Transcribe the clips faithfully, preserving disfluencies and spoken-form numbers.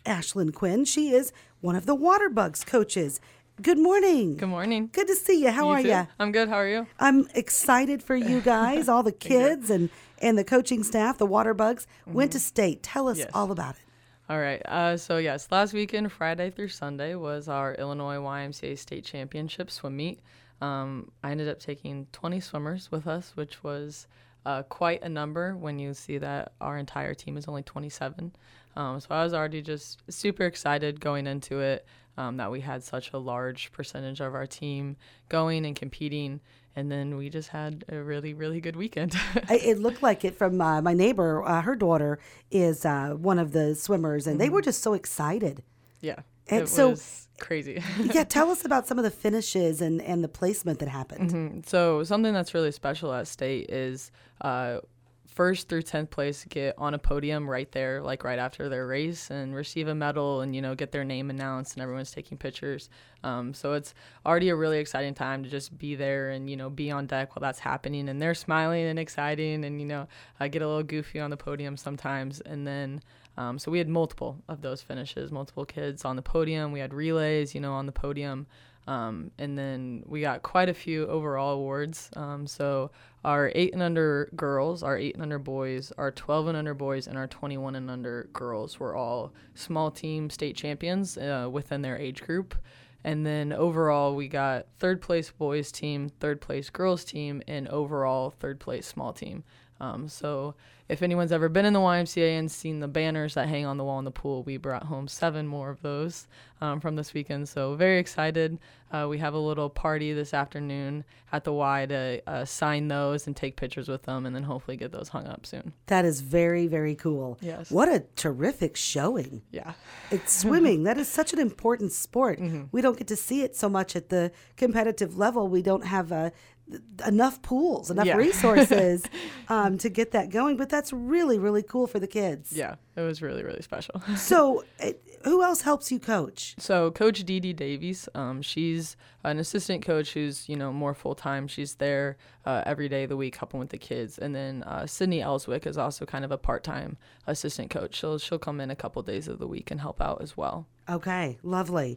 Ashlyn Quinn. She is one of the Waterbugs coaches. Good morning. Good morning. Good to see you. How You are too? you? I'm good. How are you? I'm excited for you guys, all the kids and, and the coaching staff, the Waterbugs. Mm-hmm. Went to state. Tell us Yes. all about it. All right. Uh, so, yes, last weekend, Friday through Sunday, was our Illinois Y M C A State Championship swim meet. Um, I ended up taking twenty swimmers with us, which was uh, quite a number when you see that our entire team is only twenty-seven. Um, so I was already just super excited going into it, um, that we had such a large percentage of our team going and competing. And then we just had a really, really good weekend. It looked like it from uh, my neighbor. Uh, her daughter is uh, one of the swimmers, and mm-hmm. they were just so excited. Yeah, and it so, was crazy. Yeah, tell us about some of the finishes and, and the placement that happened. Mm-hmm. So something that's really special at state is uh, first through tenth place get on a podium right there, like right after their race, and receive a medal and, you know, get their name announced and everyone's taking pictures. Um, so it's already a really exciting time to just be there and, you know, be on deck while that's happening. And they're smiling and exciting and, you know, I get a little goofy on the podium sometimes. And then um, so we had multiple of those finishes, multiple kids on the podium. We had relays, you know, on the podium. Um, and then we got quite a few overall awards. Um, so our eight and under girls, our eight and under boys, our twelve and under boys, and our twenty-one and under girls were all small team state champions uh, within their age group. And then overall, we got third place boys team, third place girls team, and overall third place small team. Um, so if anyone's ever been in the Y M C A and seen the banners that hang on the wall in the pool, we brought home seven more of those um, from this weekend. So very excited. Uh, we have a little party this afternoon at the Y to uh, sign those and take pictures with them, and then hopefully get those hung up soon. That is very, very cool. Yes. What a terrific showing. Yeah. It's swimming. That is such an important sport. Mm-hmm. We don't get to see it so much at the competitive level. We don't have uh, enough pools, enough yeah. resources um, to get that going. But that's really, really cool for the kids. Yeah, it was really, really special. So it, who else helps you coach? So Coach Dee Dee Davies, um, she's an assistant coach who's, you know, more full-time. She's there uh, every day of the week helping with the kids. And then uh, Sydney Ellswick is also kind of a part-time assistant coach. She'll, she'll come in a couple days of the week and help out as well. Okay, lovely.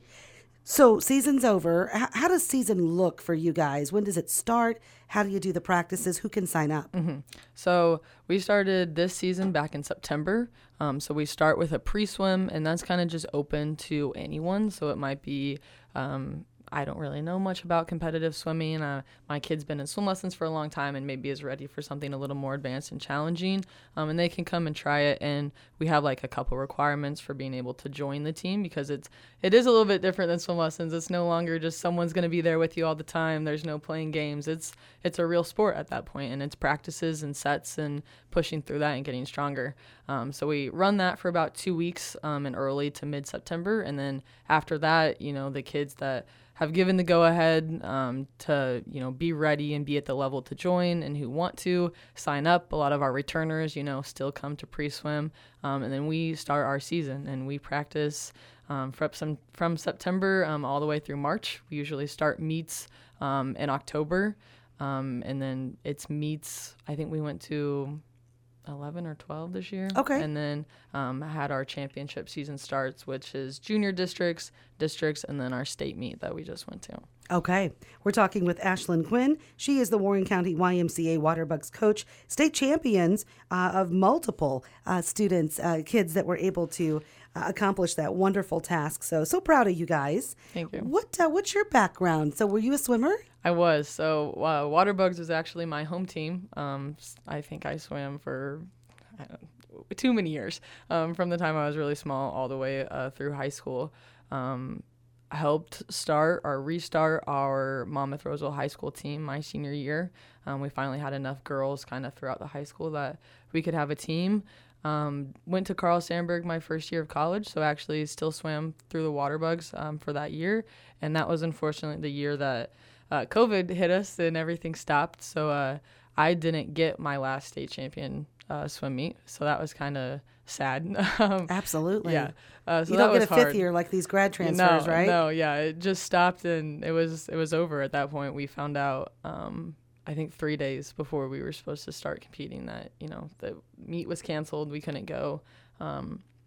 So season's over. H- how does season look for you guys? When does it start? How do you do the practices? Who can sign up? Mm-hmm. So we started this season back in September. Um, so we start with a pre-swim, and that's kind of just open to anyone. So it might be, um, I don't really know much about competitive swimming. Uh, my kid's been in swim lessons for a long time and maybe is ready for something a little more advanced and challenging. Um, and they can come and try it. And we have like a couple requirements for being able to join the team, because it's it is a little bit different than swim lessons. It's no longer just someone's going to be there with you all the time. There's no playing games. It's it's a real sport at that point, and it's practices and sets and pushing through that and getting stronger. Um, so we run that for about two weeks um, in early to mid-September. And then after that, you know, the kids that have given the go-ahead um, to, you know, be ready and be at the level to join and who want to sign up. A lot of our returners, you know, still come to pre-swim. Um, and then we start our season, and we practice um, from, some, from September um, all the way through March. We usually start meets um, in October. Um, and then it's meets, I think we went to eleven or twelve this year. Okay. And then um, had our championship season starts, which is junior districts, districts, and then our state meet that we just went to. Okay. We're talking with Ashlyn Quinn. She is the Warren County Y M C A Waterbugs coach, state champions uh, of multiple uh, students, uh, kids that were able to uh, accomplish that wonderful task. So, so proud of you guys. Thank you. What uh, What's your background? So were you a swimmer? I was. So uh, Waterbugs was actually my home team. Um, I think I swam for I don't know, too many years, um, from the time I was really small all the way uh, through high school. Um, helped start or restart our Monmouth Roseville High School team my senior year. Um, we finally had enough girls kind of throughout the high school that we could have a team. Um, went to Carl Sandburg my first year of college, so actually still swam through the Waterbugs um, for that year. And that was unfortunately the year that uh, COVID hit us and everything stopped. So uh, I didn't get my last state champion uh, swim meet, so that was kind of sad. um, Absolutely. Yeah. Uh, so you that don't get was a fifth hard. year like these grad transfers, no, right? No, yeah, it just stopped and it was it was over at that point. We found out, um, I think three days before we were supposed to start competing that, you know, the meet was canceled. We couldn't go. Um,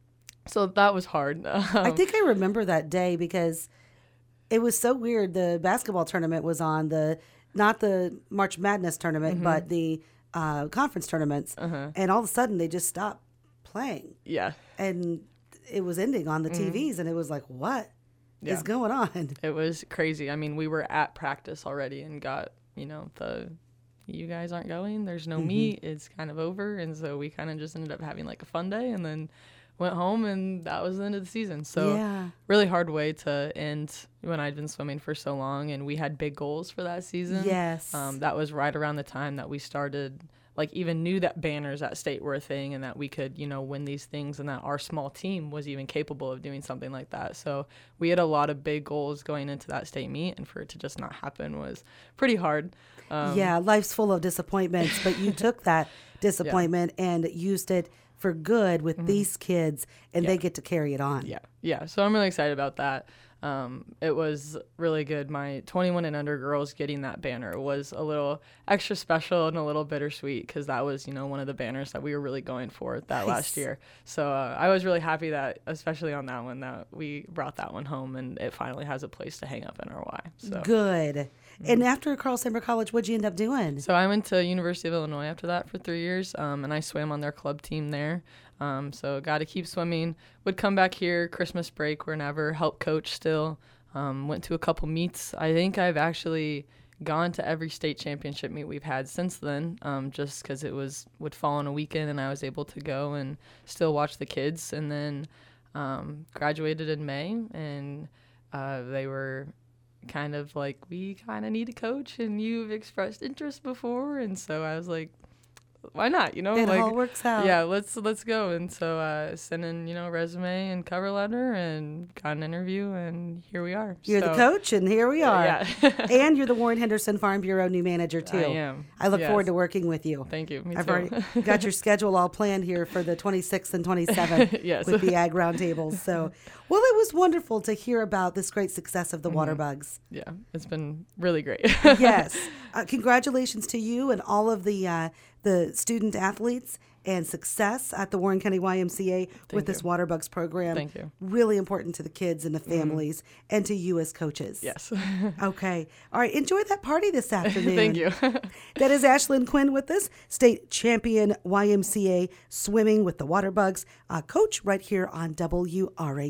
So that was hard. Um, I think I remember that day because it was so weird. The basketball tournament was on, the not the March Madness tournament, mm-hmm. but the uh, conference tournaments. Uh-huh. And all of a sudden they just stopped playing. Yeah. And it was ending on the mm-hmm. T Vs, and it was like, what yeah. is going on? It was crazy. I mean, we were at practice already and got, you know, the, you guys aren't going, there's no mm-hmm. meet, it's kind of over. And so we kind of just ended up having like a fun day and then went home, and that was the end of the season. So yeah. really hard way to end when I'd been swimming for so long, and we had big goals for that season. Yes. Um, that was right around the time that we started, like even knew that banners at state were a thing and that we could, you know, win these things and that our small team was even capable of doing something like that. So we had a lot of big goals going into that state meet, and for it to just not happen was pretty hard. Um, yeah, life's full of disappointments, but you took that disappointment yeah. and used it for good with mm-hmm. these kids, and yeah. they get to carry it on. Yeah, yeah. So I'm really excited about that. Um, it was really good. My twenty-one and under girls getting that banner was a little extra special and a little bittersweet because that was, you know, one of the banners that we were really going for that nice. last year. So uh, I was really happy that, especially on that one, that we brought that one home and it finally has a place to hang up in our Y. So good. Mm-hmm. And after Carl Sandburg College, what'd you end up doing? So I went to University of Illinois after that for three years, um, and I swam on their club team there. Um, so got to keep swimming. Would come back here Christmas break, whenever, help coach still. Um, went to a couple meets. I think I've actually gone to every state championship meet we've had since then, um, just because it was would fall on a weekend and I was able to go and still watch the kids. And then um, graduated in May, and uh, they were kind of like, we kind of need a coach, and you've expressed interest before. And so I was like, why not? You know, it like, all works out. Yeah, let's let's go. And so uh, sent in, you know, resume and cover letter, and got an interview, and here we are. You're so, the coach, and here we are. Uh, yeah. And you're the Warren Henderson Farm Bureau new manager too. I am. I look yes. forward to working with you. Thank you. Me I've too. already got your schedule all planned here for the twenty-sixth and twenty-seventh yes. with the Ag Roundtables. So, well, it was wonderful to hear about this great success of the mm-hmm. Waterbugs. Yeah, it's been really great. Yes. Uh, congratulations to you and all of the uh, the student athletes, and success at the Warren County Y M C A Thank with you. this Waterbugs program. Thank you. Really important to the kids and the families, mm-hmm. and to you as coaches. Yes. Okay. All right. Enjoy that party this afternoon. Thank you. That is Ashlyn Quinn with us, state champion Y M C A swimming with the Waterbugs, uh, coach right here on W R A.